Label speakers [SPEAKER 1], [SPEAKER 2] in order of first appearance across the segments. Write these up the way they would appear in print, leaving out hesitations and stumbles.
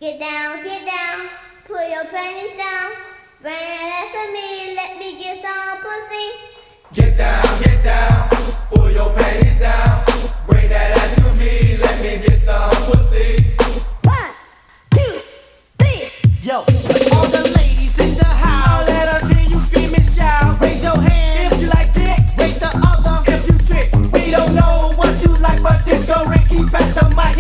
[SPEAKER 1] Get down, put your panties down. Bring that ass to me, let me get some pussy.
[SPEAKER 2] Get down, pull your panties down. Bring that ass to me, let me get some pussy.
[SPEAKER 1] 1, 2, 3.
[SPEAKER 3] Yo, all the ladies in the house, let us hear you scream and shout. Raise your hand if you like dick, raise the other if you trick. We don't know what you like, but Disco Rick, he passed the mic,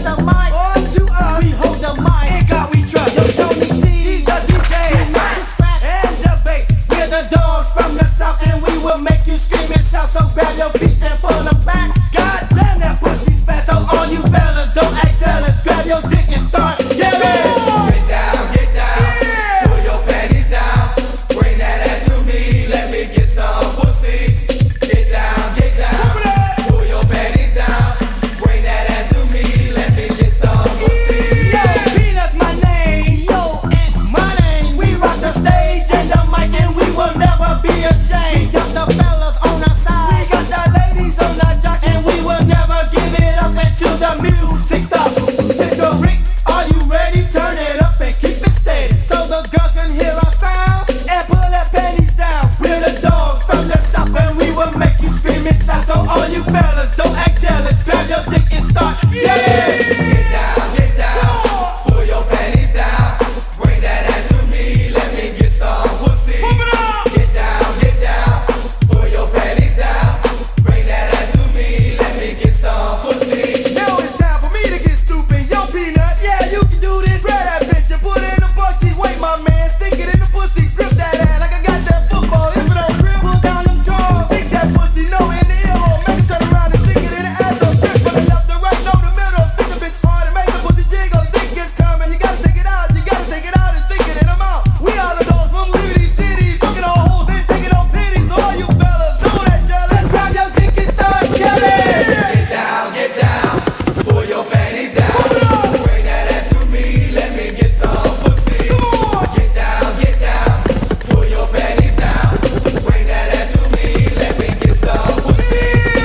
[SPEAKER 3] On to us, we hold the mic, and God we trust. Yo, Tony T, he's the DJ, he makes the scratch and the bass. We're the dogs from the south, and we will make you scream and shout. So grab your beats and pull them back. God damn, that pussy's fat. So all you fellas, don't act jealous. Grab your dick and start yelling.
[SPEAKER 2] Get down, pull your panties down. Bring that ass to me, let me get some pussy. Get down, pull your panties down. Bring that ass to me, let me get some pussy.
[SPEAKER 3] Yo, Peanut's my name. Yo, it's my name. We rock the stage and the mic, and we will never be ashamed. Got the fellas on our side, we got the ladies on our jock, and we will never give it up until the music stops. Disco Rick, are you ready? Turn it up and keep it steady, so the girls can hear our sounds and pull their panties down. We're the dogs from the south, and we will make you scream and shout. So all you fellas, don't act jealous. Grab your dick and start yelling.
[SPEAKER 2] Get down, pull your panties down. Bring that ass to me, let me get some pussy. Get down, pull your panties down. Bring that ass to me, let me get some pussy.
[SPEAKER 3] Now it's time for me to get stupid. Yo, Peanut, yeah, you can do this. Grab that bitch and put it in the bucket. Wait, my man, stick it in the pussy. Grip that ass like I got that football. If it don't grip, pull down them drawers. Stick that pussy, no, in the ear hole. Make it turn around and stick it in the asshole. Grip from the left to right, no, the middle. Stick the bitch hard and make the pussy jiggle. Dick gets coming, you gotta take it out. You gotta take it out and stick it in the mouth. We are the dogs from Liberty City. Fucking on hoes, they taking on pities. So all you fellas, don't act jealous. Grab your dick and start yelling.
[SPEAKER 2] Get down, pull your panties down. Bring that ass to me, let me get some pussy. Get down, pull your panties down. Bring that ass to me, let me get some pussy.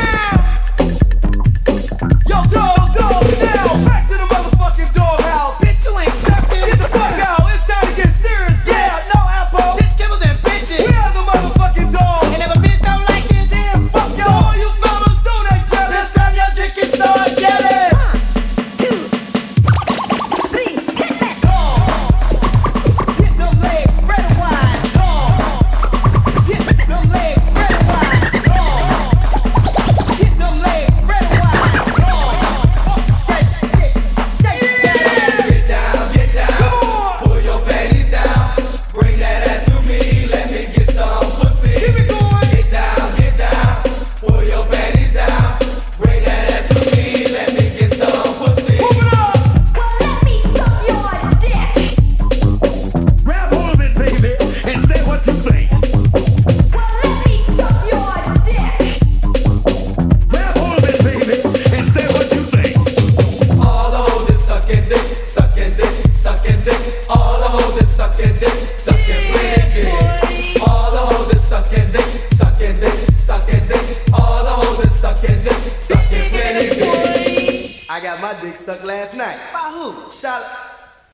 [SPEAKER 3] Yo, dog, now back to the motherfucking doghouse. Bitch, you ain't stepping. Get the fuck out. It's time to get serious. Yeah, no apple. Tits, kibbles, and bitches. We are the motherfucking dogs.
[SPEAKER 1] And if a bitch don't like it,
[SPEAKER 3] Damn, fuck yo, all you fellas don't act jealous. Just grab your dick and start yelling.
[SPEAKER 1] 1, 2, 3. Hit that.
[SPEAKER 3] Get them legs spread wide. Get them legs spread wide. Get them legs spread wide. Shake it.
[SPEAKER 2] Get down, pull your panties down. Bring that ass to me, let me get some pussy.
[SPEAKER 3] Keep it going.
[SPEAKER 2] Get down, pull your panties down. Bring that ass to me, let me get some pussy.
[SPEAKER 3] Move it up.
[SPEAKER 1] Well, let me suck your dick.
[SPEAKER 4] Grab hold of it, baby, and say what you think.
[SPEAKER 1] Well, let me suck your dick.
[SPEAKER 4] Grab hold of it, baby, and say what you think.
[SPEAKER 2] All the hoes is sucking dick, sucking dick, sucking dick. All the hoes is sucking dick, sucking plenty dick. All the hoes is sucking dick, sucking dick, sucking dick. All the hoes is sucking dick, sucking plenty dick.
[SPEAKER 3] I got my dick sucked last night. By who? Charlotte.